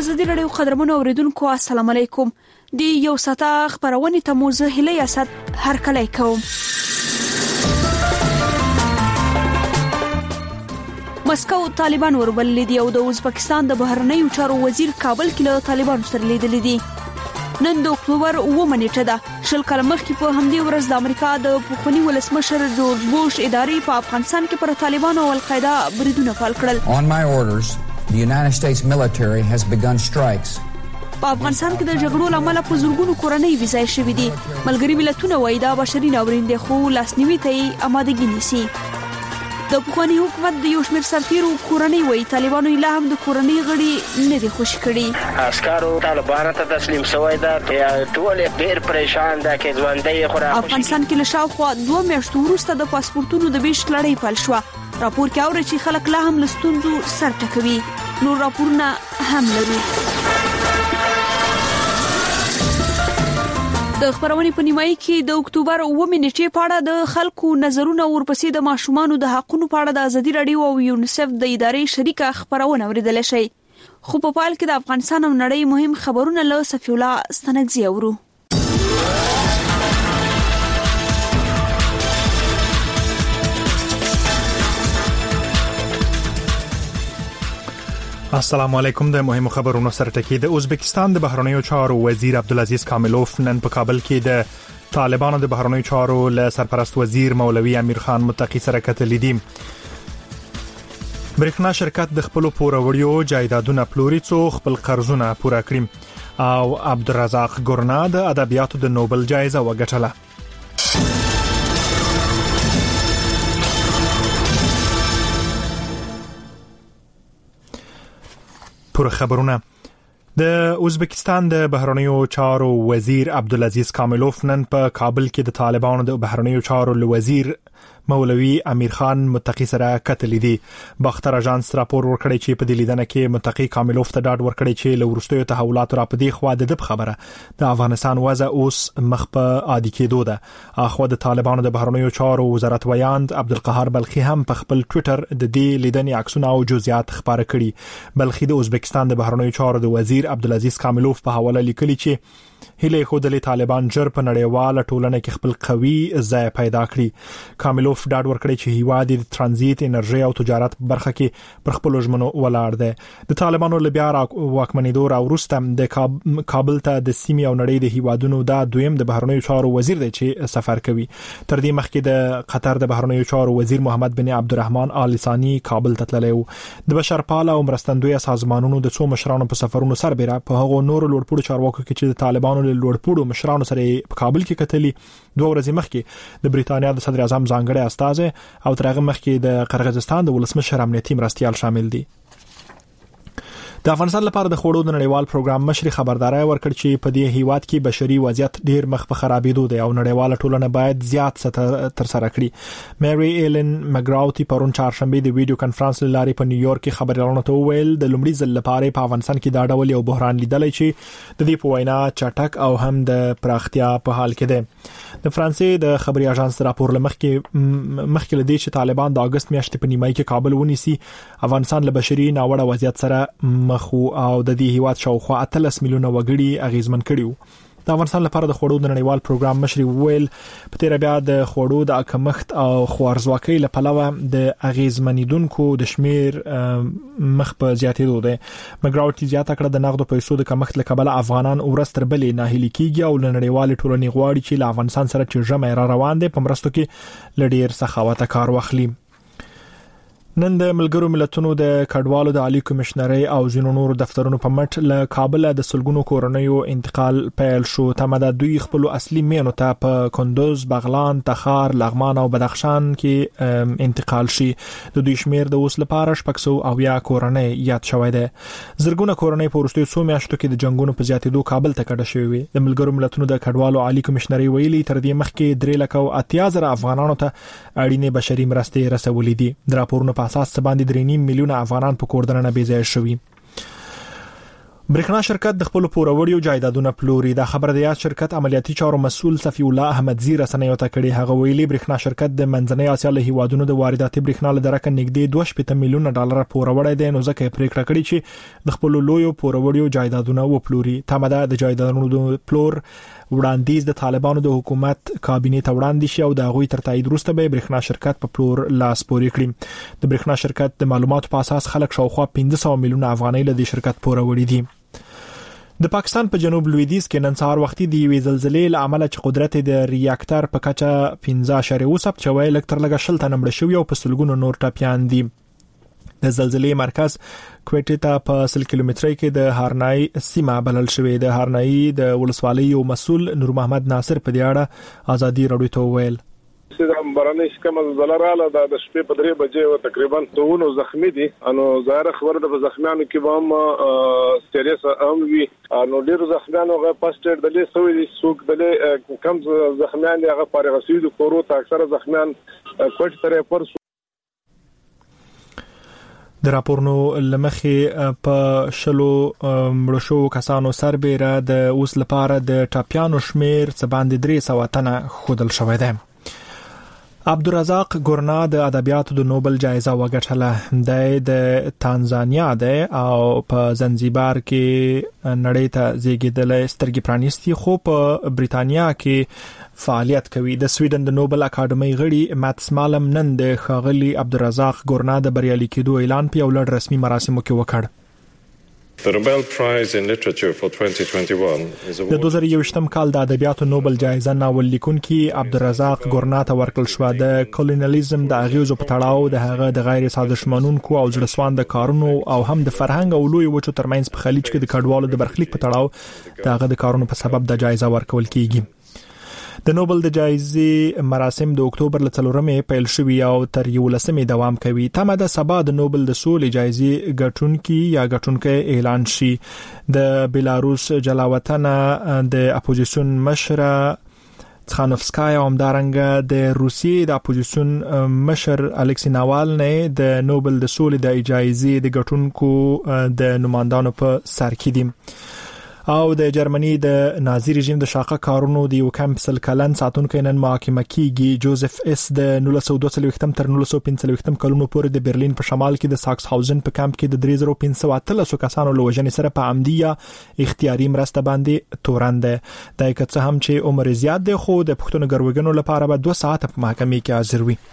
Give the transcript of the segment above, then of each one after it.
ازادي راډیو قدرمنو اوریدونکو السلام علیکم. د یو ساعت خبرونه ته موزه هله اسد هر کله کوم. مسکو طالبان وربلل دي او د ازبکستان د بهرنیو چارو وزیر کابل کې له طالبان سره لیدل دي. نن د اکتوبر 9 نیټه ده. شل کال مخکې په همدې ورځ د امریکا د پخوانی ولسمشر جورج بوش ادارې په افغانستان کې پر طالبانو او القاعده بریدونه پیل کړل. On my orders, the United States military has begun strikes. په افغانستان کې د جګړو لامل په زورګونو کورنۍ ویزای شوې دي. ملګری ملتونه وایي دا بشري ناورین دی خو لاسنیوي ته آمادګي نیسي. د پخوانی حکومت د یو شمېر سرتیرو کورنۍ وایي طالبانو لا هم د کورنۍ غړي نه دي خوشي کړي. عسکرو طالبانو ته تسلیم شوی دا ټول ډېر پریشان ده کې ژوندۍ خورا. افغانستان کې له شاوخوا 2 میاشتو وروسته د پاسپورتونو د بیش لړۍ پیل شوه. راپور کې اوري چې خلک لا هم لستونزو سر ټکوي. نور راپورونه هم لري. د خبرونې په نیمایي کې د اکتوبر 9 نیټې په اړه د خلکو نظرونه ورپسې د ماشومانو د حقوقو په اړه د ازادي راډیو او یونیسف د ادارې شریکه خبرونه اوریدل شي. خو په پال کې د افغانستان او نړۍ مهم خبرونه له صفی الله ستنګزي اورو. السلام علیکم. د مهمو خبرونو سره ټکی. د ازبکستان د بهرنیو چارو وزیر عبدالعزیز کاملوف نن په کابل کې د طالبانو د بهرنیو چارو له سرپرست وزیر مولوی امیر خان متقی سره کتل دي. برېښنا شرکت د خپل پوروړیو جایدادونه پلوري څو خپل قرضونه پوره کړي او عبدالرزاق ګورنا د ادبیاتو د نوبل جایزه وګټله. پر خبرونه د ازبکستان د بهرنیو چارو وزیر عبدالعزیز کاملوف نن په کابل کې د طالبانو د بهرنیو چارو وزیر مولوی امیر خان متقی سره کتل دي. باختر اژانس راپور ورکړی چې په دې لیدنه کې متقی کاملوف ته ډاډ ورکړی چې له ورستیو تحولاتو را پدې خو د خبره د افغانستان وضع اوس مخ په عادي کېدو ده. اخو د طالبانو د بهرنیو چارو وزارت ویاند عبدالقهار بلخی هم په خپل ټوئیټر د دې لیدنې عکسونه او جزئیات خبره کړي. بلخی د ازبکستان د بهرنیو چارو د وزیر عبدالعزیز کاملوف په حواله لیکلي چې هله خو د طالبان جر په نړیواله ټولنه کې خپل قوي ځای پیدا کړی. کاملوف ډاډ ورکړی چې هیواد د ترانزیت انرژي او تجارت برخه کې پر خپل ژمنو ولاړ دی. د طالبانو لبیا واکمنېدو راوروسته د کابل ته د سیمې او نړۍ د هیوادونو د دویم د بهرنیو چارو وزیر دی چې سفر کوي. تر دې مخکې د قطر د بهرنیو چارو وزیر محمد بن عبدالرحمن آل ثانی کابل ته تللی و. د بشرپاله او مرستندوی سازمانونو د څو مشرانو په سفرونو سربېره په هغو نورو لوړپوړو چارواکو کې چې د طالبانو له لوړپوړو مشرانو سره په کابل کې کتلي 2 ورځې مخکې د بریتانیا د صدر اعظم ځانګړی استازی او تر هغه مخکې د قرغیزستان د ولسمشر امنیتي مرستیال شامل دي. د افغانستان لپاره د خوړو د نړیوال پروګرام مشري خبرداري ورکړ چې په دې هیواد کې بشري وضعیت ډیر مخ په خرابېدو دی او نړیواله ټولنه باید زیات تر سره کړي. مری ایلن مګراوتی پرون چهارشنبه د ویډیو کانفرنس لاري په نیویارک کې خبريالانو ته وویل د لومړي ځل لپاره په افغانستان کې دا ډول یو بحران لیدل چې د دې په وینا چټک او هم د پراختیا په حال کې دی. د فرانسې د خبري اژانس راپور مخکې لدی چې طالبان د اگست میاشتې په نیمایي کې کابل ونیسي. افغانستان له بشري ناوړه وضعیت سره مخو او د دې هیواد شاوخوا 13 میلیونه وګړي اغیزمن کړیو. د افغانستان لپاره د خوړو د نړیوال پروګرام مشري ویل په تیر بیا د خوړو د کمښت او خوارزواکۍ لپاره د اغیزمنیدونکو د شمیر مخ په زیاتېدو دی. مګراوټي زیاته کړه د نقدو پیسو د کمښت لکبل افغانان ورستر بلې ناهیلي کیږي او نړیوال ټولنې غواړي چې له افغانستان سره چې جمع را روان دي په مرستو کې لډیر سخاوت کار واخلي. نن د ملګرو ملتونو د کډوالو د عالی کمشنري او ځینو نورو دفترونو په مټ له کابل د سلګونو کورنیو انتقال پیل شو. تمه د دوی خپل اصلي مینو ته په کندوز، بغلان، تخار، لغمان او بدخشان کې انتقال شي. د دوی شمیر د اوس لپاره 600 کورنۍ یاد شوی دی. زرګونه کورنۍ په ورستیو څو میاشتو کې د جنگونو په زیاتېدو کابل ته کډه شوې وي. د ملګرو ملتونو د کډوالو عالی کمشنري ویلي تر دې مخکې 3,80,000 افغانانو ته اړینې بشري مرستې رسولې دي. د راپورونو په اساس باندې 3.5 میلیونه افغانان په کور دننه بې ځای شوي. برېښنا شرکت د خپل پوروړیو جایدادونو پلوري. د خبر د یاد شرکت عملیاتي چارو مسؤل صفی الله احمدزی رسنیو ته کړي. هغه ویلي برېښنا شرکت د منځنۍ اسیا له هیوادونو د وارداتي برېښنا له درکه نږدې 2.8 میلیون ډالر پوروړی دی، نو ځکه پریکړه کړې چې د خپل لویو پوروړیو جایدادونو وپلوري. تمه ده د جایدادونو پلور وړاندیز د طالبانو د حکومت کابینې ته وړاندې شي او د هغوی تر تایید وروسته به برېښنا شرکت په پلور لاس پورې کړي. د برېښنا شرکت د معلوماتو په اساس خلک شاوخوا 1500 میلیون افغانۍ له دې شرکت پوروړي دي. د پاکستان په جنوب لویدیځ کې نن سهار وختي د یوې زلزلې له امله چې قدرت د ریاکټر په کچه 15.7 ثبت شوی، لکتر لګه شل ته نمړ شوی او په سلګونو نور ټاپیان دي. د زلزلې مرکز کوټې ته په 100 کیلومترۍ کې د هارنای سیمه بلل شوی. د هارنای د ولسوالۍ یو مسؤل نور محمد ناصر په دې اړه ازادي راډیو ته وویل سیدام برانه شکمه زلراله د شپې په 3 بجې او تقریبا 2 زخمی دي. انو ظاهر خبره د زخمیانو کې هم سیریس هم وی، انو ډیر زخمیانو غو پاست ایډ د لیسوي سوق د کم زخمیان هغه فارغ شوی د کورو ته اکثره زخمیان کوټ ترې پر د راپورنو لمخې په شلو مړشو کسانو سربېره د اوس لپاره د ټاپیانو شمیر څه باندې 300 تنه خودل شوی دی. عبدالرزاق ګورنا د ادبیاتو د نوبل جایزه وګټله. د تانزانیا دی او په زنجبار کې نړۍ ته زیږیدل، سترګې پرانیستي خو په بریتانیا کې فعالیت کوي. د سویډن د نوبل اکاډمۍ غړي ماتس مالم نن د ښاغلي عبدالرزاق ګورنا د بریالي کېدو اعلان په یو لړ رسمي مراسمو کې وکړ. The Nobel Prize in Literature for 2021 is د 2021م کال د ادبیاتو نوبل جایزه ناول لیکونکي عبدالرزاق ګورنا ته ورکړل شو. د کولونیالیزم د اغیزو په تړاو د هغه د غیر سازشمنونکو او زړسواند کارونو او هم د فرهنګ او لوی وچو ترمنځ په خلیج کې د کډوالو د برخلیک په تړاو د هغه د کارونو په سبب د جایزه ورکول کیږي. د نوبل د جایزې مراسم د اکتوبر ل 4مې پیل شوي او تر 11مې دوام کوي. تمه ده سبا د نوبل د سولې جایزې ګټونکي یا ګټونکي اعلان شي. د بیلاروس جلاوطن د اپوزیسیون مشر څخانوفسکایا هم دارنګ د روسیې د اپوزیسیون مشر الکسی ناوالنی د نوبل د سولې د جایزې د ګټونکو د نمائندانو په سر کې دي. او د جرمني د نازي رژیم د شاقه کارونو د یو کم سل کلن ساتونکو نن محاکمه کیږي. جوزف اس د 1922 تر 1945 کلونو پورې د برلین په شمال کې د ساکس هاوزن په کمپ کې د 3513 کسانو له وژنې سره په عمدیه اختیاري مرسته باندې تورن ده. د کڅ هم چې عمر زیات دی خو د پښتون ګروګنو لپاره به 2 ساعت په محکمې کې حاضر وي.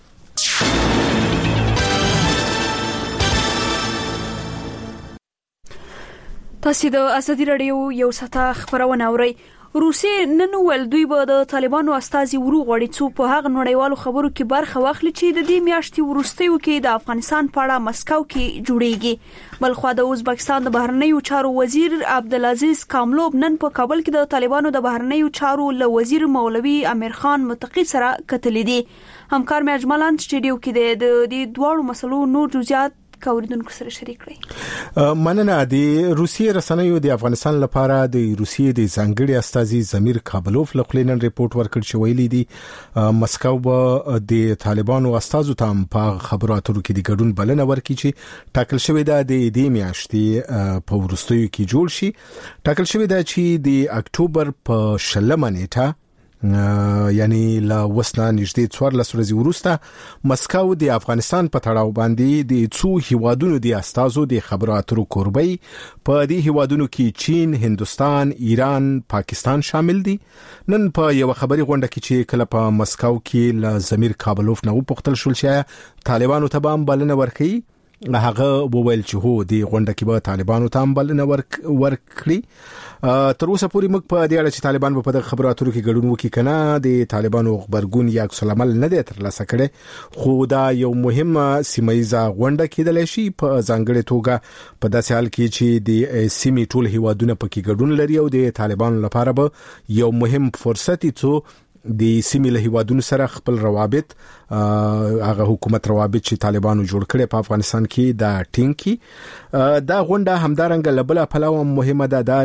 تاسو د ازادي راډیو یو ساعته خبرونه اورئ. روسیې نن ول دوی به د طالبانو استازي وروغړي څو په هغه نړیوالو خبرو کې برخه واخلي چې د دې میاشتې وروستیو کې د افغانستان په اړه مسکو کې جوړیږي. بلخو د ازبکستان د بهرنیو چارو وزیر عبدالعزیز کاملوب نن په کابل کې د طالبانو د بهرنیو چارو له وزیر مولوي امیر خان متقی سره کتلې دي. همکار مې اجملان سټډیو کې د دې دوه مسلو نور جزئیات کوریدونکو سره شریک کړي. مننه. د روسیې رسنیو د افغانستان لپاره د روسیې د ځانګړي استازي زمیر کابلوف له خلینن ریپورت ورکړ چې ویلي دي مسکو به د طالبانو استازو ته په خبرو اترو کې د ګډون بلنه ورکړي چې ټاکل شوی ده د دې میاشتې په وروستیو کې جوړ شي. ټاکل شوی ده چې د اکتوبر په 10مه نیټه یعنی لا وسنا نږدې 14 ورځې وروسته مسکو د افغانستان په تړاو باندې د څو هیوادونو د استازو د خبرو اترو کوربي په دې هیوادونو کې چین، هندستان، ایران، پاکستان شامل دي. نن په یو خبري غونډه کې چې کله په مسکو کې ل زمیر کابلوف نو پختل شول چې طالبانو ته هم بلنه ورکړي، هغه وویل چې هو د غونډه کې به طالبانو ته هم بلنه ورکړي. تر اوسه پورې موږ په دې اړه چې طالبان په دغه خبرو اترو کې ګډون وکړي کنه د طالبانو خبرګون یا عکس العمل نه دی ترلاسه کړي، خو دا یو مهم سیمایي غونډه کېدل شي په ځانګړي توګه په داسې حال کې چې د سیمې ټول هیوادونه پکې ګډون لري او د طالبانو لپاره به یو مهم فرصت څو د سیمې له هیوادونو سره خپل روابط هغه حکومت روابط چې طالبانو جوړ کړي په افغانستان کې دا ټینګي. دا غونډه همدارنګه لبله پلاو مهمه ده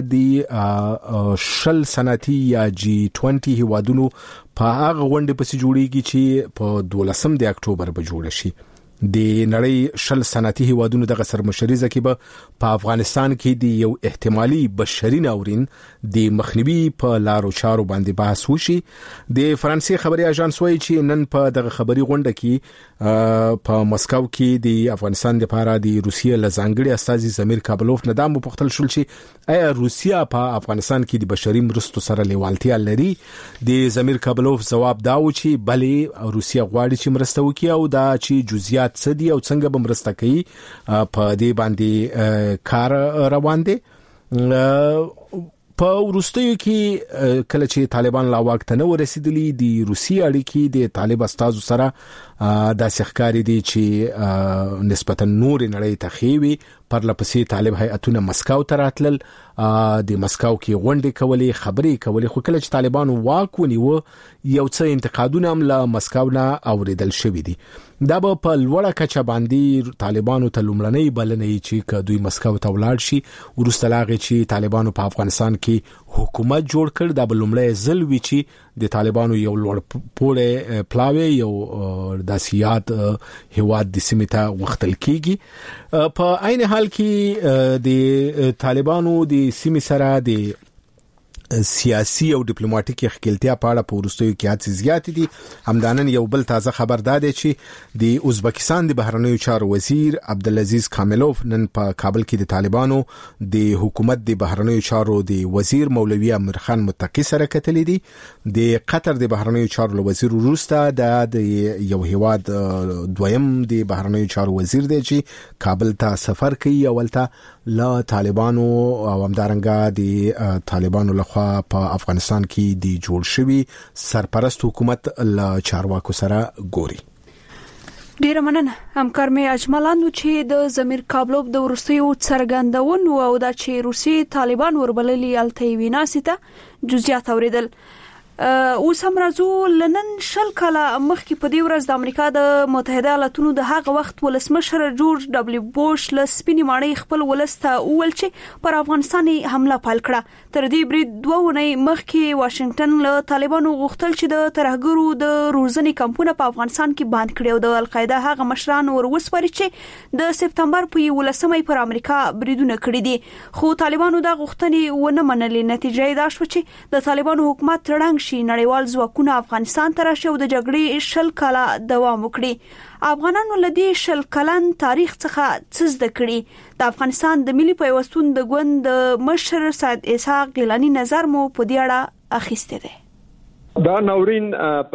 د شل سنتي یا G20 هیوادونو په هغه غونډه پسې جوړیږي چې په 12 د اکتوبر به جوړ شي. د نړۍ شل صنعتي هیوادونو د سرمشري کې په افغانستان کې د یو احتمالي بشري ناورین د مخنیوي په لارو چارو باندې بحث وشي. د فرانسې خبري اژانس وايي چې نن په دغه خبري غونډه کې په مسکو کې د افغانستان لپاره د روسیې لزانګړي استاذ زمیر کابلوف ندام پوښتل شول چې آیا روسیا په افغانستان کې د بشري مرستو سره لیوالتیا لري. د زمیر کابلوف جواب دا و چې بلې روسیا غواړي چې مرسته وکړي او دا چې جزئیات څه دي او څنګه به مرسته کوي په دې باندې کار روان دي. په وروستیو کې کله چې طالبان لا واک ته نه ورسېدلي د روسي اړیکې د طالب استازو سره د ښکاری دي چې نسبتا نور نړۍ ته خېوي پر لپسې طالب هیئتونه مسکو ته راتلل د مسکو کې غونډې کولې خبرې کولې خو کله چې طالبان واک ونیو یو څه انتقادونه هم له مسکو نه اوریدل شوې دي. دا به په لوړه کچه باندې طالبانو ته لومړنۍ بلنې چې دوی مسکو ته ولاړ شي ورسته لاغې چې طالبانو په افغانستان کې حکومت جوړ کړ. دا به لومړی ځل وي چې د طالبانو یو لوړ پوړی پلاوی یو داسيات هواد د سیمې ته وختل کیږي. په عین حال کې د طالبانو د سیمې سره د سیاسي او ډیپلوماټیک اختلافات په اړه په ورستیو کې هڅې زیات دي. همدانن یو بل تازه خبر داده چې د ازبکستان د بهرنیو چارو وزیر عبدالعزیز کاملوف نن په کابل کې د طالبانو د حکومت د بهرنیو چارو د وزیر مولوی امیر خان متقی سره کتلې دي. د قطر د بهرنیو چارو وزیر روستا د یو هیواد دویم د بهرنیو چارو وزیر دی چې کابل ته سفر کوي اولته لا طالبانو او همدارنګه د طالبانو له په افغانستان کې د جوړ شوی سرپرست حکومت له چارواکو سره ګوري. ډیر مننه همکار مې اجملاندو چې د زمیر کابلوف د ورستیو څرګندونو او د چې روسي طالبان وربللي التوی ناسته جزئیات اوریدل. اوس هم راځو لنن شل کاله مخکې په دې ورځ د امریکا د متحده ایالاتونو د هغه وخت ولسمشر جورج دبليو بوش له سپینې ماڼۍ خپل ولسته اول چې پر افغانستان حمله پیل کړه. تر دې برید 2 ونې مخکې واشنگټن له طالبانو غوښتل چې د ترهګرو د روزنې کمپونه په افغانستان کې بند کړي او د القاعده هغه مشران ورسپاري چې د سپتمبر په 11مې پر امریکا بریدونه کړي دي. خو طالبانو دا غوښتنې ونه منلې. نتیجه دا شو چې د طالبانو حکومت رنګ نړیوال ځواکونه افغانستان ته راشي او د جګړې شل کاله دوام وکړي. افغانانو لدی شل کلن تاریخ څخه څه زده کړي؟ د افغانستان د ملي پیوستون د ګوند مشر سید اسحاق گیلانی نظر مو په دې اړه اخیسته ده. دا ناورین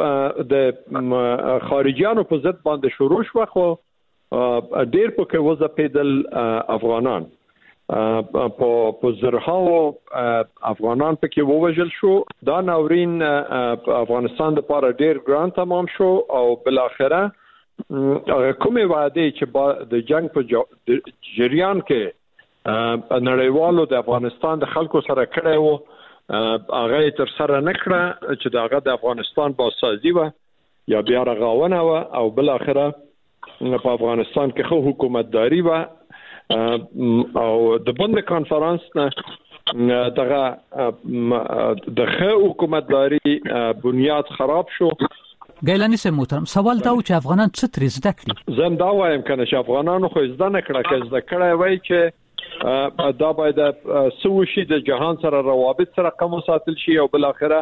د خارجيانو په ضد باندې شروع شو خو ډیر په کې وځه پیدل افغانان په زرهاو افغانان پکې ووجل شو. دا ناورین افغانستان لپاره ډیر ګران تمام شو او بل اخره کومه وعده چې د جنگ په جریان کې نړیوالو د افغانستان د خلکو سره کړی وو هغه تر سره نکړه چې داغه د افغانستان باسازي و یا بیا رغاونه و او بل اخره په افغانستان کې خو حکومتداري و او د بند کانفرنس نه دغه د حکومتداري بنیاد خراب شو. ګیلانی سه محترم سوال دا چې افغانان څه تر زده کړي؟ زم دا وایم کنه چې افغانانو خو زده نه کړه چې زده کړه وای چې دا باید سوشي د جهان سره روابط سره قم ساتل شي او بل اخره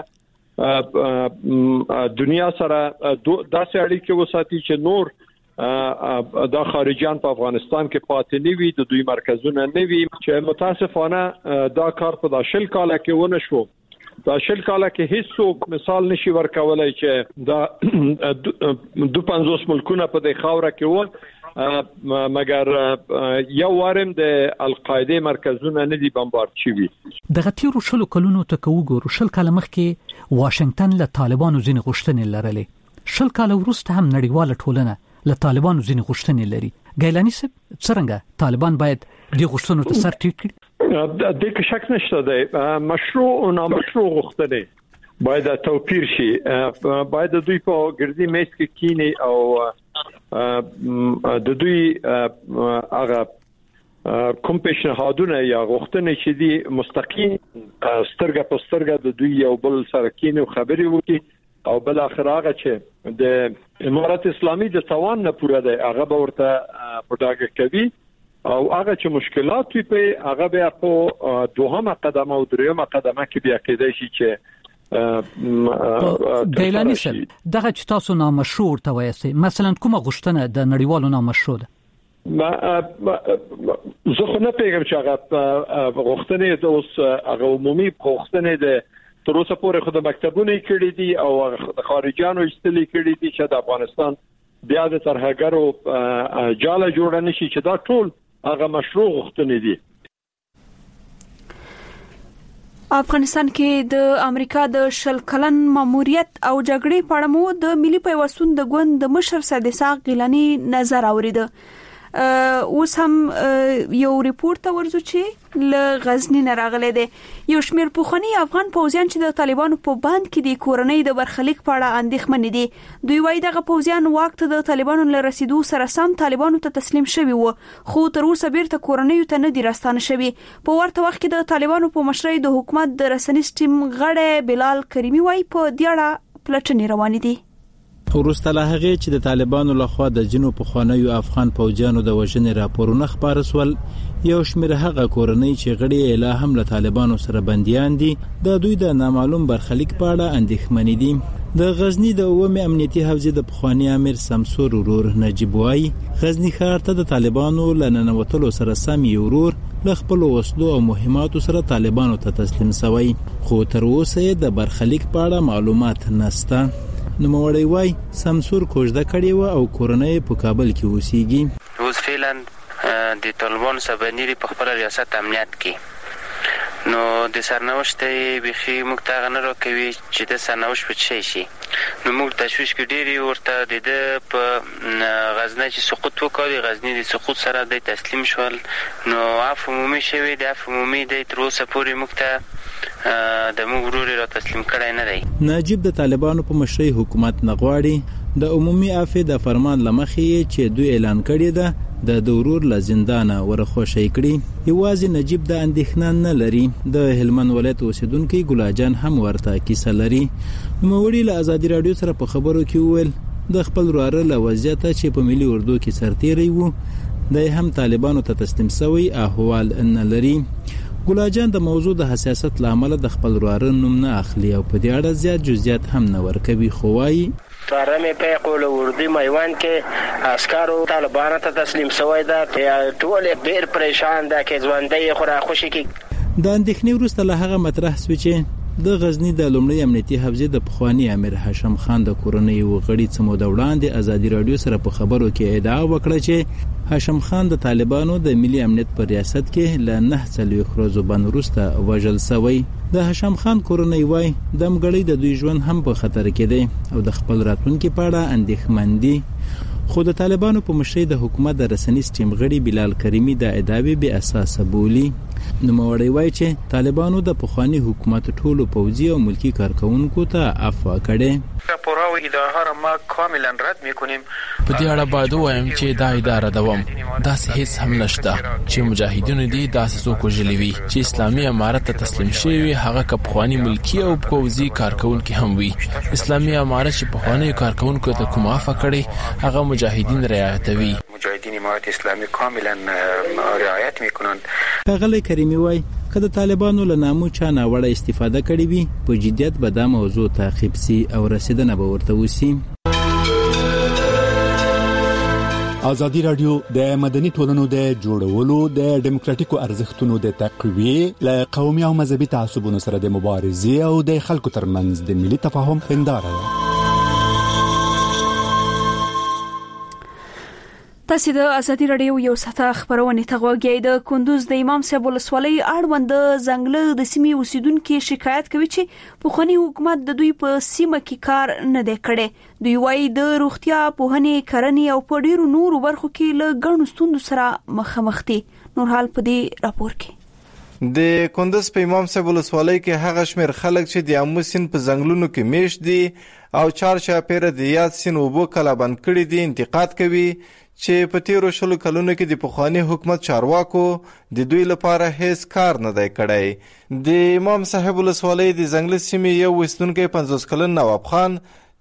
دنیا سره داسې اړیکې وساتي چې نور دا خارجيان په افغانستان کې پاتې نه وي د دوی مرکزونه نه وي چې متاسفانه دا کار په داشل کاله کې ونه شو. دا شل کاله کې هیڅ مثال نشي ورکولای چې دا 250 ملکونه په دې خاوره کې و مګر یو وارم د القاعده مرکزونه نه دي بمبارد شوي. دغه تیرو شلو کلونو ته کوګورو شل کاله مخکې واشنگټن له طالبانو ځینې غوښتنې لرلې. شل کاله وروسته هم نړیواله ټولنه له طالبانو ځینې غوښتنې لري. ګیلانی صاحب څنګه طالبان باید دې غوښتنو ته سر ټیټ کړي؟ د کې شک نشته دی مشروع او نامشروع غوښتنې باید توپیر شي. باید دوی په ګردی میز کې کینی او د دوی هغه کوم پیشنهادونه یا غوښتنې چې دي مستقیم سترګه په سترګه د دوی یو بل سره کینی او خبرې وکړي او بل اخر هغه چې د امارات اسلامي د توان نه پوره دی هغه به ورته پټاګه کوي او هغه چې مشکلات وي په هغه بیا په دوهمه قدمه او دریمه قدمه کې بیا کېدای شي چې ګیلانی صاحب دغه چې تاسو نامشهور ته وایي مثلا کومه غوښتنه د نړیوالو نامشهور ده زه خو نه پیغام چې هغه غوښتنې د اوس هغه عمومي غوښتنې د تر اوسه پورې خو د مکتبونو کړي دي او د خارجيانو استلې کړي دي چې د افغانستان بیا د ترهګرو جاله جوړ نشي چې دا ټول هغه مشروع غوښتنې دي. افغانستان کې د امریکا د 10 کلن ماموریت او جګړې په اړه مو د ملي پیوستون د ګوند د مشر سید اسحاق ګیلانی نظر اوریده. اوس هم یو ریپورت ورزو چې ل غزنی نه راغلی دی. یو شمېر پوخنی افغان پوځیان چې د طالبانو په باند کې د کورنۍ د برخلیک په اړه اندېښمن دي. دوی وایي دغه پوځیان وخت د طالبانو له رسیدو سره سم طالبانو ته تسلیم شوي وو خو تر اوسه بیرته کورنۍ ته نه دي راستانه شوي. په ورته وخت کې د طالبانو په مشرۍ د حکومت د رسنیز ټیم غړی بلال کریمی وایي په دې اړه پلټنې روانې دي. وروسته له هغې چې د طالبانو لخوا د جنو پخوانیو افغان پوځیانو د وژنې راپورونه خپاره سول یو شمېر هغه کورنۍ چې غړي یې لا هم له طالبانو سره بندیان دي د دوی د نامعلوم برخلیک په اړه اندېښمن دي. د غزنی د اومه امنیتي حوزې د پخوانی امیر سمسور ورور نجیب وای غزنی ښار ته د طالبانو لننوتلو سره سم یو ورور له خپل وسلو او مهماتو سره طالبانو ته تسلیم شوی خو تر اوسه د برخلیک په اړه معلومات نشته. نوموړی وای سمسور کوژده کړې و او کورنۍ په کابل کې اوسېږي. اوس فعلا د طالبانو سبنيري په خپل ریاست امنیت کې نو د سرنوشت بيخي موږ ته غن راکوي چې د سرنوشت په شي شي نو موږ تشويش کې ډيري ورته د په غزنی چې سقوط وکړي غزنی د سقوط سره د تسلیم شول نو عفومي شوی د عفومي د تر اوسه پورې موږ ته د موږ ورور را تسلیم کړای نه دی. نجیب د طالبانو په مشرۍ حکومت نغواړي د عمومي عفو د فرمان لمخې چې دوی اعلان کړی ده د ضرور له زندان ورخوشي کړي. یوازې نجیب د اندېښنه نه لري د هلمند ولایت اوسیدونکو ګلاجان هم ورته کیسه لري. نوموړي له ازادي رادیو سره په خبرو کې وویل د خپل وراره له وضعیت چې په ملي اردو کې سرتیری وو د هم طالبانو ته تسلیم شوی احوال نه لري. ګلاجان د موضوع د حساسیت لامل د خپل وراره نوم نه اخلي او په دې اړه زیات جزئیات هم نه ورکوي خو وايي ترمه په قول وردی میوان کې عسکرو طالبانو ته تسلیم شوی دا ټول ډیر پریشان ده کې ژوندۍ خورا خوشي کې د اندېښنې وروسته له هغه مطرح شو چې د غزنی د لومړی امنیتي حوزې د پخوانی امیر هاشم خان د کورنۍ وغړي څمو د وړاندې ازادي رادیو سره په خبرو کې ادعا وکړه چې هاشم خان د طالبانو د ملي امنیت پر ریاست کې له 9 ورځو باندې وروسته وژل شوی. د هاشم خان کورنۍ وای د مګړې د دوی ژوند هم په خطر کې دی او د خپل راتلونکي په اړه اندېښمن دي. خو د طالبانو په مشرۍ د حکومت د رسنیز ټیم غړي بلال کریمی د ادعاوې به اساس بولي. نوموړی وای چې طالبانو د پخوانی حکومت ټولو پوځي او ملکی کارکونکو ته عفو کړي. راپورو اداره را ما کاملا رد میکنیم. په دې اړه باید وایم چې دا اداره دوام داسې هیڅ هم نشته چې مجاهدینو دې داسې څوک وژلي وي چې اسلامي امارت ته تسلیم شوی هغه که پخوانی ملکی او پوځي کارکونکو هم وي. اسلامي امارت چې پخوانی کارکونکو ته کوم عفو کړي هغه مجاهدین رعایتوي. مجاهدین امارت اسلامی کاملا رعایت میکنند. غلی کریمی وای کله طالبانو له نامو چا نه وړه استفاده کړې وي په جديت به دا موضوع تعقیب سي او رسیدنه به ورته وسی. ازادي رادیو د مدني ټولنو د جوړولو د ډیموکراتیکو ارزښتونو د تقویه ل قومي او مذهبي تعصبونو سره د مبارزې او د خلکو ترمنځ د ملي تفاهم هنداره ده. تاسو د ازادي رادیو یو ساته خبرونه تغوږی د کندوز د امام صاحب ولسوالۍ اړوند ځنګل د سیمې اوسیدونکو شکایت کوي چې پخوانی حکومت د دوی په سیمه کې کار نه دی کړی. دوی وايي د روغتیا پوهنې کرنې او په ډیرو نورو برخو کې له ګڼو ستونزو سره مخامخ دي. نور حال په دې راپور کې د کندوز په امام صاحب ولسوالۍ کې هغه شمیر خلک چې د امو سیند په ځنګلونو کې میشت دي او چارچاپیره د یاد سیند اوبو کلابند کړي دي انتقاد کوي چې په تیرو 20 کلونو کې د پخوانی حکومت چارواکو د دوی لپاره هیڅ کار نه دی کړی. د امام صاحب ولسوالۍ د ځنګل سیمې یو وستونکو 50 کلن نواب خان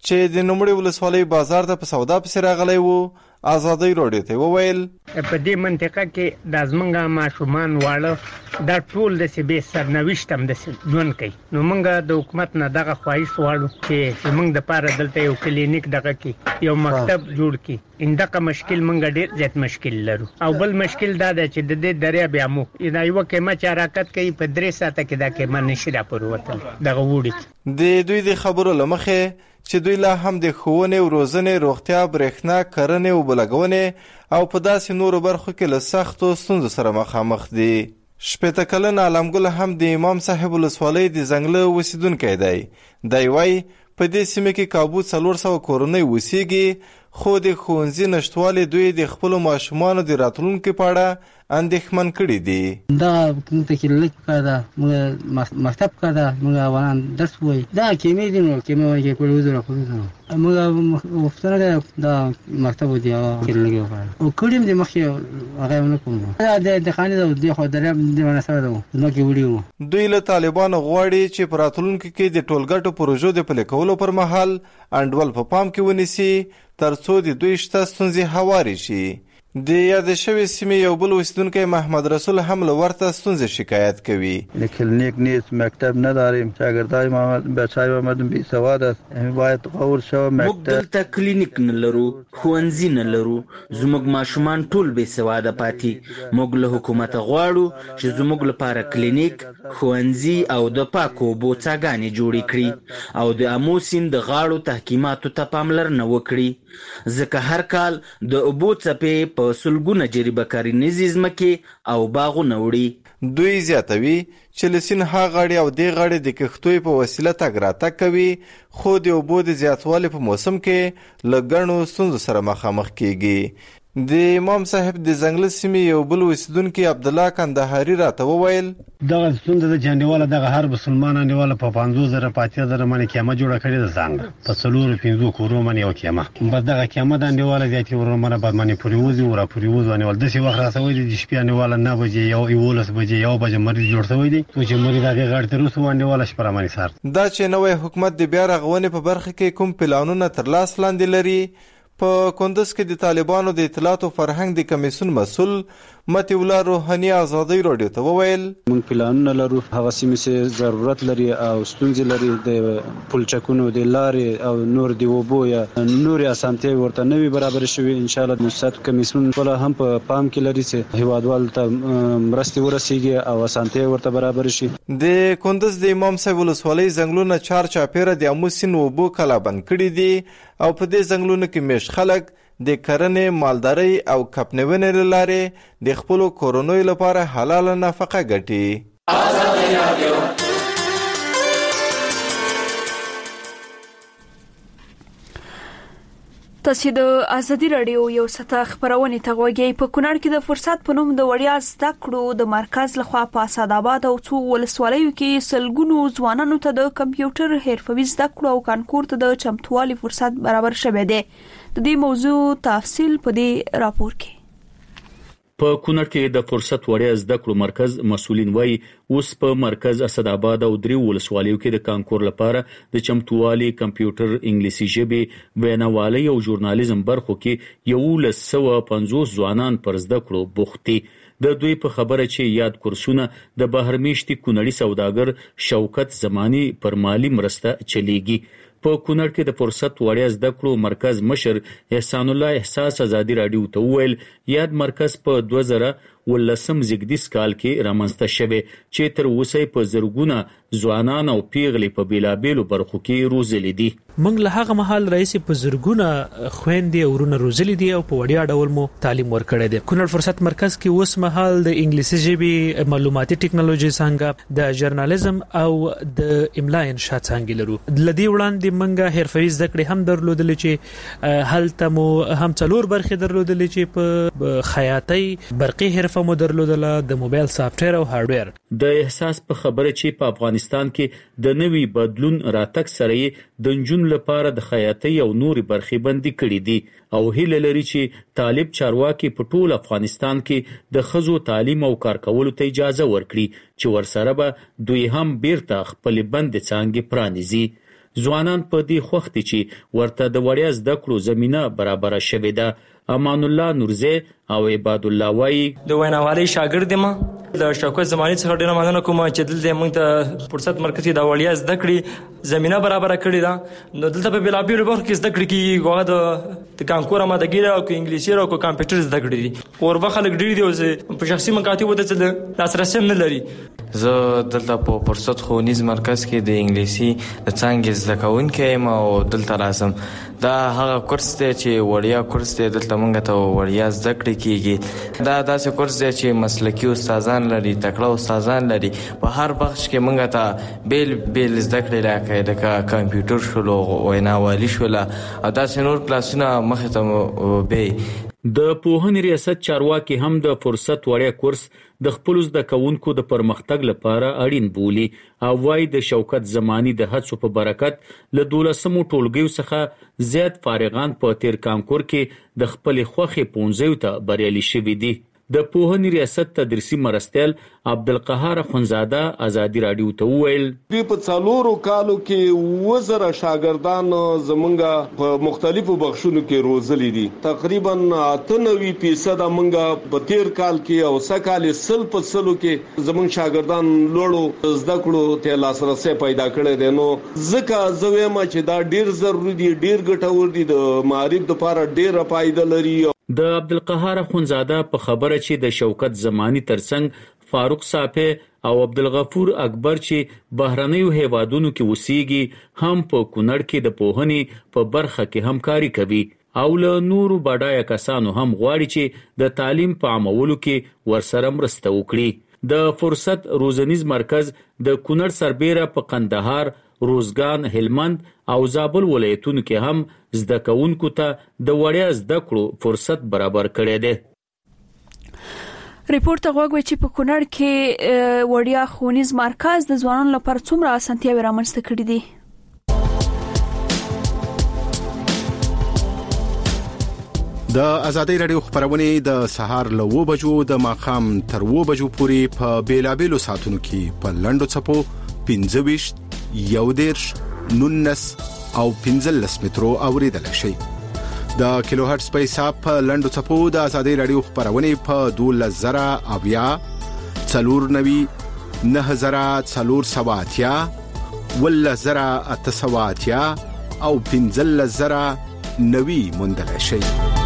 چې د نوموړي ولسوالۍ بازار ته په سودا پسې راغلی و ازادي راډیو ته وویل په دې منطقه کې د زمونږه ماشومان واړه دا ټول د سبې سرنوشت هم د ژوند کوي نو مونږ د حکومت نه دغه خواهش واړو چې زمونږ د پاره دلته یو کلینیک دغه کې یو مکتب جوړ کړي اندکه مشکل مونږ ډېر زیات مشکل لرو او بل مشکل دا ده چې د دې دریا بیا مو دا یو کېما چې حرکت کوي په 3 ساعته کې دا کېما نشي راپوروتل دغه وړي د دوی د خبرو لمخه چې دوی لا هم د ښوونې او روزنې روغتیا برېښنا کرنې او بلګونې او په داسې نورو برخو کې له سختو ستونزو سره مخامخ دي. شپېته کلن علمګل هم د امام صاحب ولسوالۍ د ځنګله اوسیدونکی دی. دی وایي په دې سیمه کې کابو 400 کورنۍ اوسیږي خو د ښوونځي نشتوالي دوی د خپلو ماشومانو د راتلونکي په اړه اندېښمن کړي دي. دا کومه کې لیک کړه موږ مکتب کړه موږ وان درس وای دا کېمې دي نو کېمې وای کې کولو زره کولو موږ وفتره دا مکتب دی کې لګي او کړم دې مخې هغه نه کوم دا د خانې د خو درې د مناسبه ده نو کې وړي دوی له طالبانو غواړي چې په راتلونکي کې د ټولګټو پروژو د پلي کولو پر مهال انډول په پام کې ونیسي ترڅو د دوی شته ستونزې هوارې شي. د یاد شوی سیمه یو بل اوسیدونکی محمد رسول هم له ورته ستونزې شکایت کوي. کلینیک نیست، مکتب نداریم، شاگردای بچهای محمد بی سواد است. باید قول شو مکتب. موږ دلته کلینیک نه لرو، ښوونځي نه لرو، زموږ ماشومان ټول بی سواده پاتې. موږ له حکومت غواړو چې زموږ لپاره کلینیک، ښوونځي او د پاکو اوبو څاګانې جوړې کړي او د امو سیند د غاړو تحکیماتو ته پاملرنه وکړي ځکه هر کال د اوبو څپې په سلګونه جریبه کرنیزې ځمکې او باغونه وړي. دوی زیاتوي چې له سیند ها غاړې او دې غاړې د کښتیو په وسیله تګ راتګ کوي خو د اوبو د زیاتوالي په موسم کې له ګڼو ستونزو سره مخامخ کیږي. د امام صاحب د ځنګل سیمې یو بل اوسیدونکي عبدالله کندهاري راته وویل دغه ستونزه د جنډیواله دغه هر مسلمان انډیواله په 50,000 80,000 باندې کیمه جوړه کړې ده څنګه په 4-5 کورو باندې یو کیمه بس دغه کیمه د انډیواله زیاتې ورمنه بعد باندې پوری وځي ورا پوری وځي باندې ولدسي وخت راځوي د شپې انډیواله 9 بجې یو 11 بجې یو بجې مریض جوړ شوی دی چې مریض هغه غړ تر اوسه انډیواله شپه باندې سار. دا چې نوې حکومت د بیا رغونې په برخه کې کوم پلانونه تر لاس لاندې لري. په کندز کې د طالبانو د اطلاعات او فرهنګ د کمیسیون مسؤل متی الله روحاني ازادي راډیو ته وویل موږ پلانونه لرو هغه سیمې چې ضرورت لري او ستونزې لري د پلچکونو د لارې او نور دی وبو یا نور اسانتي ورته نوي برابر شوي ان شاء الله مستند کمیسیون ولا هم په پام کې لري چې هیوادوال ته مرستي ورسیږي او اسانتي ورته برابر شي. د کندز د امام صاحب ولسوالۍ ځنګلونه چار چاپیره د اموسین وبو کلابند کړي دي او په دې ځنګلونو کې مش خلک د کرنې مالدارۍ او کپنونې لارې د خپل کورونو لپاره حلال نفقه ګټي. تاسو د ازادي رادیو یو ستا خبرونه تغوږی په کونړ کې د فرصت په نوم د وړیا زده کړو د مرکز لخوا په اسداباد او څو ولسوالیو کې سلګونو ځوانانو ته د کمپیوټر حرفوي زده کړو او کانکور ته د چمتووالي فرصت برابر شوه دی. د دې موضوع تفصیل په دې راپور کې. په کونړ کې د فرصت وړیا زده کړو مرکز مسؤلین وایي اوس په مرکز اسداباد او درې ولسوالیو کې د کانکور لپاره د چمتووالي کمپیوټر انګلیسي ژبې ویناوالۍ او ژورنالیزم برخو کې 150 ځوانان پر زده کړو بوخت دي. د دوی په خبره چې یاد کورسونه د بهرمیشتي کونړي سوداګر شوکت زمانی پر مالی مرسته چلیږي. په کونړ کې د فرصت وړیا زده کړو مرکز مشر احسان الله احساس ازادي رادیو ته وویل یاد مرکز په 2019 زیږدیز کال کې رامنځته شوی چې تر اوسه په زرګونه ځوانان او پیغلې په بیلابیلو برخو کې روزلي دي. موږ له هغه مهال رئیس په زرګونه خويندې او ورونه روزلي دي او په وړیا ډول مو تعلیم ورکړی دی. کونړ فرصت مرکز کې اوس مهال د انګلیسي ژبې معلوماتي ټکنالوژي څنګه د ژورنالیزم او د املا انشاء څنګه لرو. لدی وړاندې منګه حرفوي زده کړې هم درلودل چې هلته مو هم څلور برخې درلودل چې په خیاطۍ برقي حرفه مو درلودل د موبایل سافټویر او هارډویر. د احساس په خبره چې په افغانستان کې د نوي بدلون راتګ سره د نجونو لپاره د خیاطۍ او نوري برخې بندي کړې دي او هیله لري چې طالب چارواکي په ټول افغانستان کې د خزو تعلیم او کار کولو ته اجازه ورکړي چې ورسره به دوی هم بیرته خپل بند څنګه پرانیزي. ځوانان په دې خوخت چې ورته د وړیا زده کړو زمينه برابر شوې ده. امان الله نورزی او عباد الله وای د ویناوالي شاګرد ما د شوکت زماني څخه ډیره مننه کوم چې دلته موږ ته فرصت مرکز د وړیا زده کړې زمينه برابر کړې ده. نو دلته په بلابیل برخه کې زده کړې کې غواړم د کانکور ماده ګیره او انګلیسي او کمپیوټر زده کړې دي. اور به خلک ډیر دي او په شخصي مکاتب ته لاسرسي نه لري. زه دلته په فرصت ښوونیز مرکز کې د انګلیسي د څانګې زده کوونکی یم او دلته راځم. دا هغه کورس دی چې وړیا کورس دی. دلته موږ ته وړیا زده کړې کیږي. دا داسې کورس دی چې مسلکي استادان لري، تکړه استادان لري. په هر بخش کې موږ ته بیل زده کړې راکوي، لکه کمپیوټر شول، ویناوالي شول او داسې نور کلاسونه مخې ته به. د پوهنې ریاست چارواکي هم د فرصت وړیا کورس د خپل زده کوونکو د پرمختګ لپاره اړین بولي او وايي د شوکت زماني د هڅو په برکت له 12مو ټولګیو څخه زیات فارغان په تیر کانکور کې د خپل خوخي پونځیو ته بریالي شوي دي. د پوهنې ریاست تدریسي مرستیال عبدالقهار خنزاده ازادي رادیو ته وویل په څلورو کالو کې وزره شاګردان زمونږ په مختلفو بخښونو کې روزلي دي. تقریبا 98% مونږ په تیر کال کې او سکهال 100% کې زمونږ شاګردان لوړو زده کړو ته لاسرسي پیدا کړی دی. نو ځکه زه وایم چې دا ډیر ضروري دي، ډیر ګټور دي، د معارف لپاره ډیر فائدہ لري. د عبدالقهار خنزاده په خبره چې د شوکت زماني ترڅنګ فاروق صافی او عبدالغفور اکبر چې بهرنیو هیوادونو کې وسیږي هم په کونړ کې د پوهنې په برخه کې همکاري کوي او له نورو بډایه کسانو هم غواړي چې د تعلیم په عامولو کې ورسره مرسته وکړي. د فرصت روزنیز مرکز د کونړ سربیره په قندهار، روزګان، هلمند او زابل ولایتونو کې هم زده کوونکو ته د وړیا زده کړو فرصت برابر کړی دی. ریپورت غوږ چې په کونړ کې وړیا ښوونیز مرکز د ځوانانو لپاره څومره اسانتیاوې رامنځته کړې دي. د ازادي رادیو خبرونه د سهار له 9 بجو د ماخام تر 9 بجو پورې په بیلابېلو ساعتونو کې په لنډو چپو 15 11 19 او 15 مترو اوریدل شي. د کیلو هرتز په حساب په لنډو چپو د ازادي رادیو خبرونه په 12000 اویا 490 9480 ولزرا اتصواتیا او 15000 نوي مندل شي.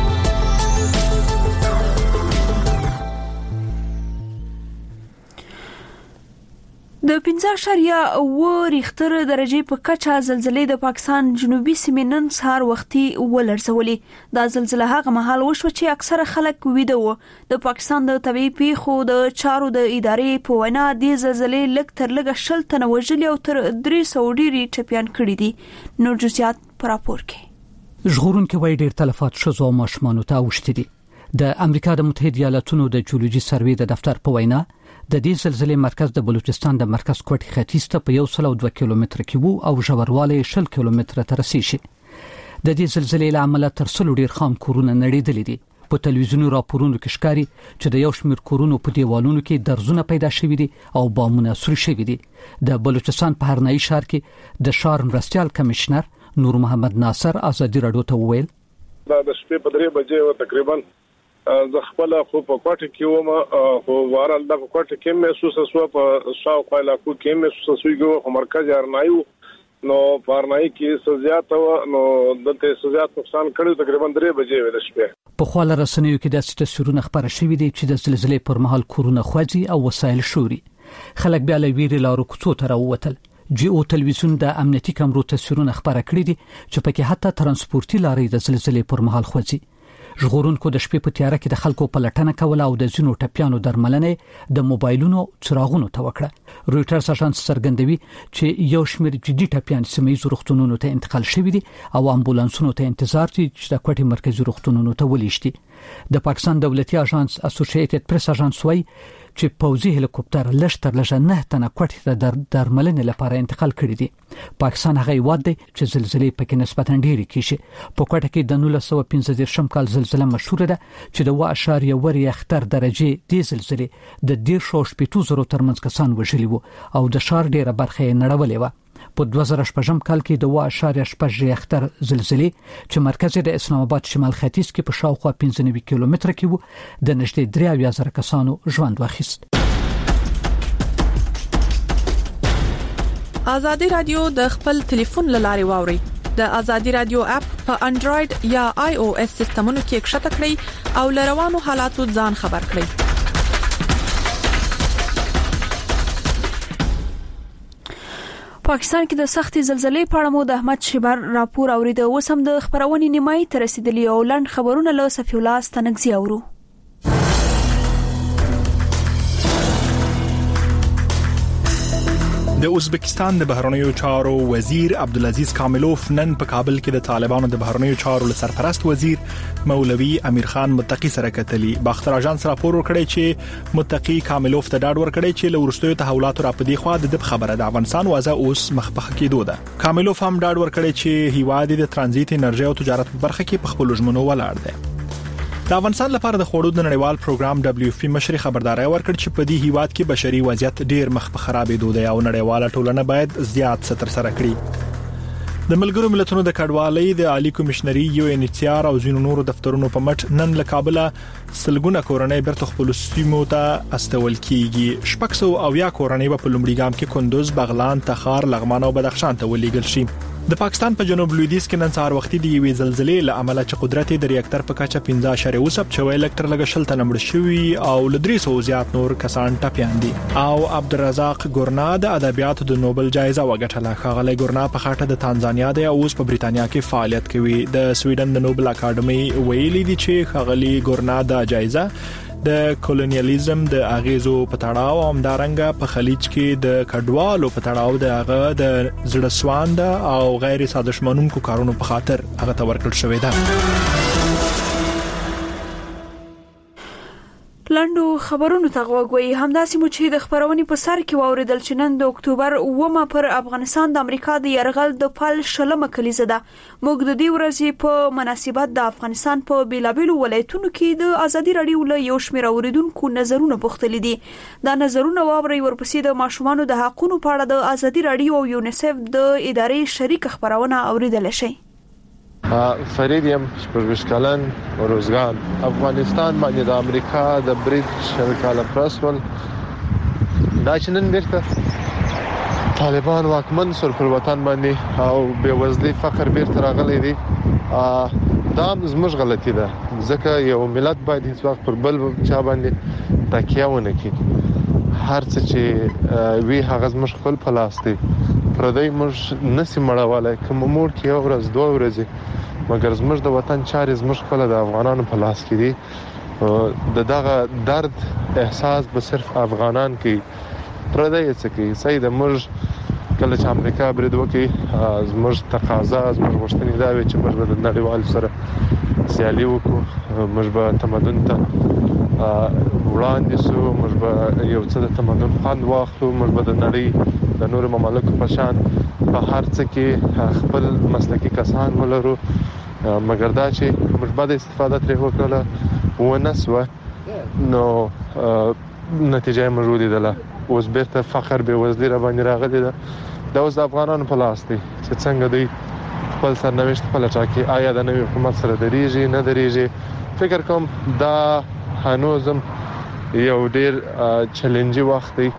د 15.9 ریختر درجه په کچه زلزلې د پاکستان جنوبي سیمې نن سهار وختي ولړزولې. دا زلزلہ هغه مهال وشو چې اکثره خلک ویده و. د پاکستان د طبيعي پیښو د چارو د ادارې په وینا د زلزلې لږ تر لږه 10 تنه وژلي او تر 300 ډیری ټپيان کړي دي. نور جزئیات پر راپور کې. ژغورونکو وایي ډیر تلفات شوه او ماشومان ته اوښتي دي. د امریکا د متحده ایالاتونو د جیولوژي سروې د دفتر په وینا د دې زلزلې مرکز د بلوچستان د مرکز کوټ ختیځ ته په 102 کیلومتر کې وو او ژوروالی 60 کیلومتر ته رسیږي. د دې زلزلې لامل تر څلو ډیر خام کورونه نړیدلې دي. په تلویزیوني راپورونو کې ښکاري چې د یو شمېر کورونو په دیوالونو کې درزونه پیدا شوي دي او بامونه سوري شوي دي. د بلوچستان په هرنایي ښار کې د ښار مرستیال کمشنر نور محمد ناصر ازادي رادیو ته وویل دا د شپې په 3 بجې تقریبا ز خپل خو په کوټه کې ومه خو وارل د کوټه کې محسوس شو په شاوخوا علاقو کې محسوس شوی خو مرکز ارنایو نو پارنای کې سزیات نو دته سزیات نقصان کړو تقریبا 3 بجې د شپې. په خواله رسنیو کې د تصویرونه خبره شوې دي چې د زلزلې پر مهال کورونه خوځي او وسایل شوري. خلک بیا له ویرې لارو کوڅو ته راووتل. جیو تلویزیون د امنیتي کمرو تصویرونه خبره کړې دي چې پکې حتی ترانسپورتي لارې د زلزلې پر مهال خوځي. ژغورونکو د شپې په تیاره کې د خلکو په لټنه کوله او د ځینو ټپيانو درملنه د موبایلونو څراغونو ته وکړه. رويټرز اژانس څرګندوي چې یو شمېر جدي ټپيان سیمه روغتونونو ته انتقال شوي دي او امبولانسونو ته انتظار دي چې د کوټې مرکزی روغتونونو ته ولېشتي. د پاکستان دولتي اژانس اسوسییټډ پریس اژانس وايي چې پوځي هلیکوپټر لشتر لږه 9 تنه کوټې ته درملنې لپاره انتقال کړي دي. پاکستان هغه هیواد دی چې زلزلې پکې نسبتاً ډېرې کیږي. په کوټه کې د 1915 کال زلزلہ مشهوره ده چې د 1.1 ریختر درجه د زلزلې د 10 شپېتو زرو ترمنځ کسان وژلي وو او د ښار ډیره برخه یې نړولې و. په 2018 کال کې د 1.8 ریختر زلزلې چې مرکز د اسلام آباد شمال ختیځ کې په شاوخوا 95 کیلومتره کې وو د نږدې 3,000 کسانو ژوند واخیست. آزادي رادیو د خپل ټلیفون لارې واوري. د آزادي رادیو اپ په انډراید یا آی او اس سیستمونو کې ښکته کړئ او لروانو حالاتو ځان خبر کړئ. پاکستان کې د سختي زلزلې په اړه مو د احمد شیبر راپور اوریده. اوس هم د خبرونې نیمای تر رسیدلی او لند خبرونه له صفی الله ستنګزي اورو. د ازبکستان د بهرنیو چارو وزیر عبدالعزیز کاملوف نن په کابل کې د طالبانو د بهرنیو چارو سرپرست وزیر مولوی امیر خان متقی سره کتلی. باختر اژانس راپور ورکړی چې متقی کاملوف ته ډاډ ورکړی چې لورستوي تحولاتو را پدې خوا د خبره د افغانستان وضع اوس مخبخ کېدو ده. کاملوف هم ډاډ ورکړی چې هیواد د ترانزیت انرژي او تجارت په برخه کې په خپل ژمنو ولاړ دی. د افغانستان لپاره د خوړو د نړیوال پروګرام WFP مشري خبرداري ورکړ چې په دې هیواد کې بشري وضعیت ډیر مخ په خرابېدو دی او نړیواله ټولنه باید زیات ستر سره کړي. د ملګرو ملتونو د کډوالۍ د عالی کمشنري UNHCR او ځینو نورو دفترونو په مټ نن له کابل سلګونه کورنۍ برته خپل سیمو ته استول کیږي. 600 او یا کورنۍ په لومړي ګام کې کندوز، بغلان، تخار، لغمان او بدخشان ته ولېږل شي. د پاکستان په جنوب لویدیځ کې نن سهار وختي د یوې زلزلې له امله چې قدرت د ریاکټر په کچه 15.7 شوی الکتر لګ شل تنمړ شوی او ل 300 زیات نور کسان ټپيان دي. او عبدالرزاق ګورنا د ادبیاتو د نوبل جایزه وګټله. ښاغلی ګورنا په خاطر د تانزانیا د اوس په بریتانیا کې فعالیت کوي. د سویډن د نوبل اکاډمي ویلي دي چې ښاغلی ګورنا د جایزه د کولونیالیزم د اغیزو په تړاو او همدارنګه په خلیج کې د کډوالو په تړاو د هغه د زړه سواند او غیر سازشمنونکو کارونو په خاطر هغه ته ورکړل شوې ده. لاندو خبرونو ته غوږوي. همداسې مو چې د خبرونې په سر کې واوریدل چې نن د اکتوبر 9 پر افغانستان د امریکا د يرغل د پال شلمه کلیزه ده. موږ د دې ورځې په مناسبت د افغانستان په بیلابیلو ولایتونو کې د ازادي رادیو له یو شمېر اوریدونکو نظرونه پوښتلي دي. دا نظرونه واوري ورپسې د ماشومانو د حقوقو په اړه د ازادي رادیو او یونیسف د ادارې شریک خبرونه اوریدل شي. فرید یم شپږ کلن روزګان افغانستان باندې د امریکا د برید شرکاله پرسول دا چې نن بیرته طالبان واکمن سر پر وطن باندې او بېوزلي فقر بیرته راغلي دي. دا زموږ غلطي ده ځکه یو ملت باید هیڅ وخت پر بل چا باندې تکیه ونه کړي. هر څه چې وی هغه زموږ خپل په لاس دی. پردی موږ نسی مړولای کوم مور کې یو ورځ دوه ورځې مګر زموږ د وطن چارې زموږ خپل د افغانانو په لاس کې دي. دغه درد احساس به صرف افغانان کې پردی څه کې سید موږ کله چې امریکا برید وکړي زموږ تقاضا زموږ غوښتنې دا وي چې موږ به د نړیوال سره سیالي وکړو. موږ به تمدن ته وړاندې سو. موږ به یو څه د تمدن خوند واخلو. موږ به د نړۍ د نور ممالکو په شان په هر څه کې خپل مسلکي کسان ولرو. مګر دا چې موږ به استفاده ترې وکړو ونه سوه نو نتیجه موږ ولیدله. اوس بیرته فقر بېوزلي را باندې راغلې ده. دا اوس د افغانانو په لاس دی چې څنګه دوی خپل سرنوشت خپل ټاکي. آیا د نوي حکومت سره درېږي نه درېږي. فکر کوم دا هنوزم یو ډیر چیلنجي وخت دی.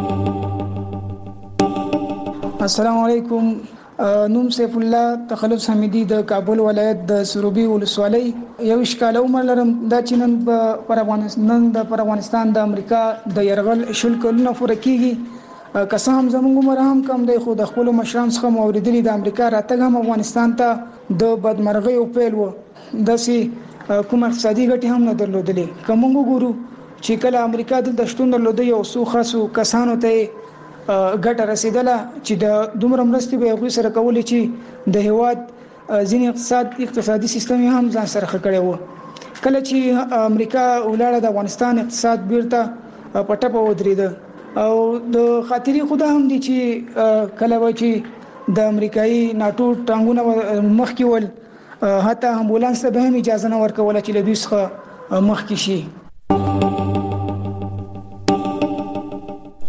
السلام علیکم. نوم سیف الله تخلص حمیدی د کابل ولایت د سروبي ولسوالۍ یو ښکاله عمر لرم. دا چې نن پر افغانستان د امریکا د يرغل شل کلونه پوره کیږي. که څه هم زموږ عمر هم کم دی خو د خپل مشران څخه موریدلي د امریکا راتګ هم افغانستان ته د بدمرغۍ او پیل و. داسې کوم اقتصادي ګټې هم نه درلودلې. کوم وګورو چې کله امریکا د شتون درلودي او سو خاصو کسانو ته ګټه رسیدله چې د دومره مرستې به غوښ سره کولې چې د هیواد ځینې اقتصادي سیستم هم ځان سره خکړې و. کله چې امریکا ولاړه د افغانستان اقتصاد بیرته پټه ودرېده او د خاطري خدا هم دي چې کله و چې د امریکایي ناتو ټانګونه مخ کې ول حتی امبولانس ته به هم اجازه نه ورکوله چې له دوی څخه مخ کې شي.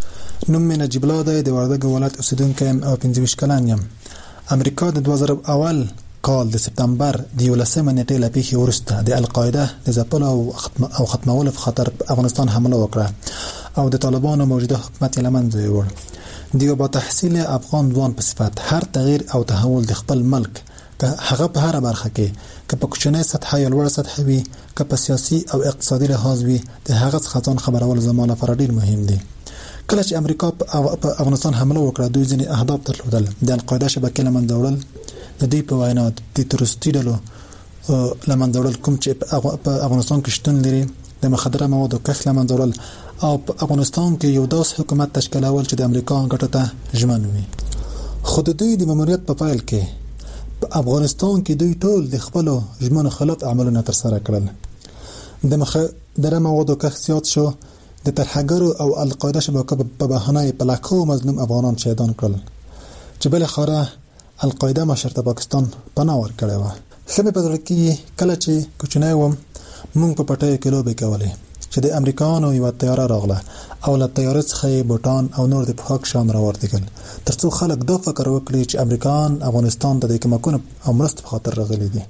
نوم مې نجیب الله دی، د وردګ ولایت اوسیدونکی یم او 25 کلن یم. امریکا د 2001 کال د سپتمبر د 11 نیټې له پیښې وروسته د القاعده د ځپلو او ختمولو په خاطر په افغانستان حمله وکړه او د طالبانو موجوده حکومت یې له منځه یووړ. د یو با تحصیل افغان ځوان په صفت هر تغییر او تحول د خپل ملک که هغه په هر برخه کې که په کوچنۍ سطح یا لوړه سطح وي که په سیاسي او اقتصادي لحاظ وي د هغه څخه ځان خبرول زما لپاره ډیر مهم دي. کله چې امریکا په افغانستان حمله وکړه دوی ځینې اهداف درلودل. د القاعده شبکې له منځه وړل، د دوی په وینا د تروریستي ډلو له منځه وړل کوم چې په افغانستان کې شتون لري، د مخدره موادو کښت له منځه وړل او په افغانستان کې یو داسې حکومت تشکیلول چې د امریکا ګټو ته ژمن وي. خو د دوی د ماموریت په پیل کې په افغانستان کې دوی ټول د خپلو ژمنو خلاف عملونه ترسره کړل. د مخدره موادو کښت زیات شو، د ترهګرو او القاعده شبکه په بهانه په لکو مظلوم افغانان شهیدان کړل چې بل خاره القاعده مشر ته پاکستان پناه ورکړی و. ښه مې په زړه کې کله چې کوچنی وم موږ په پټیو کې لوبې کولې چې د امریکایانو یوه طیاره راغله او له طیارې څخه یې بوټان او نور د پوښاک شیان راوردېږل ترڅو خلک دا فکر وکړي چې امریکایان افغانستان ته د کمکونو او مرستو په خاطر راغلي دي.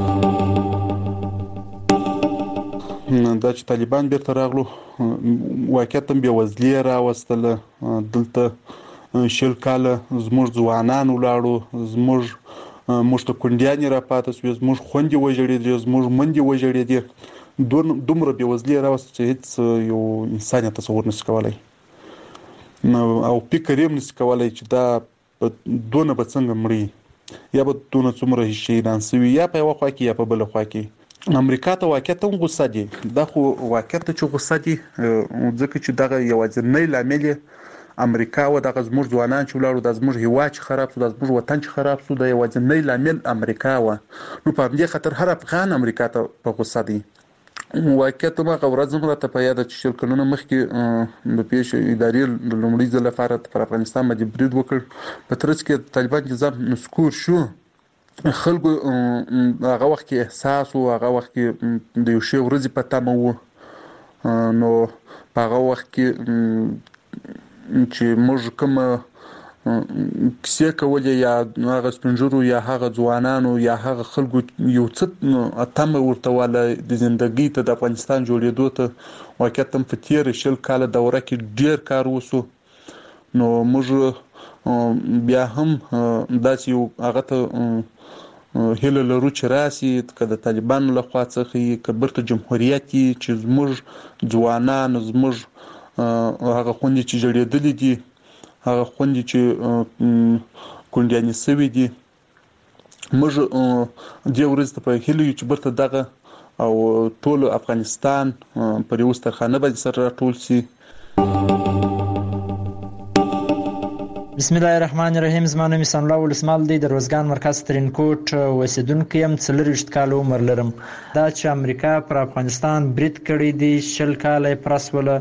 دا چې طالبان بیرته راغلو واقعیت هم بېوزلي راوستله. دلته 20 کاله زموږ ځوانان ولاړو، موږ ته کونډیانې راپاتې سوې، زموږ خویندې وژړېدې، زموږ میندې وژړېدې. دومره بېوزلي راوسته چې هیڅ یو انسان یې تصور نشي کولی او فکر یې نشي کولی چې دا دونه به څنګه مړي یا به دونه څومره شهیدان سوي یا په یوه خوا کې یا په بله خوا کې. امریکا ته واقعیت هم غوسه دي. دا خو واقعیت ته چې غوسه دي ځکه چې دغه یوازینی لامل امریکا و، دغه زموږ ځوانان چې ولاړو، دا زموږ هیواد چې خراب شو، دا زموږ وطن چې خراب شو، دا یوازینی لامل امریکا و. نو په همدې خاطر هر افغان امریکا ته په غوسه دی. واقعیت هم هغه ورځ هم راته په یاده چې 20 کلونه مخکې د پیښې ادارې د لومړي ځل لپاره پر افغانستان باندې برید وکړ. په ترڅ کې طالبان نظام نسکور شو، خلکو هغه وخت کې احساس و، هغه وخت کې د یو شی ورځې په تمه و. نو په هغه وخت کې چې موږ کومه کیسې کولې یا هغه سپینږیرو یا هغه ځوانانو یا هغه خلکو یو څه تمه ورته واله د زندګۍ ته، د افغانستان جوړېدو ته، واقعیت هم په تېره 20 کاله دوره کې ډېر کار وسو. نو موږ بیا هم داسې یو هغه ته هیله لرو چې راسي که د طالبانو له خوا څخه که بیرته جمهوریت چې زموږ ځوانان، زموږ هغه خویندې چې جړېدلې دي، هغه خویندې چې کونډیانې سوي دي، موږ دې ورځې ته په هیله یو چې بیرته دغه او ټول افغانستان پر یو سترخانه باندې سره راټول شي. بسم الله الرحمن الرحیم. زما نوم حسن الله ولسمال دی، د روزګان مرکز ترینکوټ اوسیدونکی یم، 24 کاله عمر لرم. دا چې امریکا پر افغانستان برید کړی دی 20 کاله پرسوله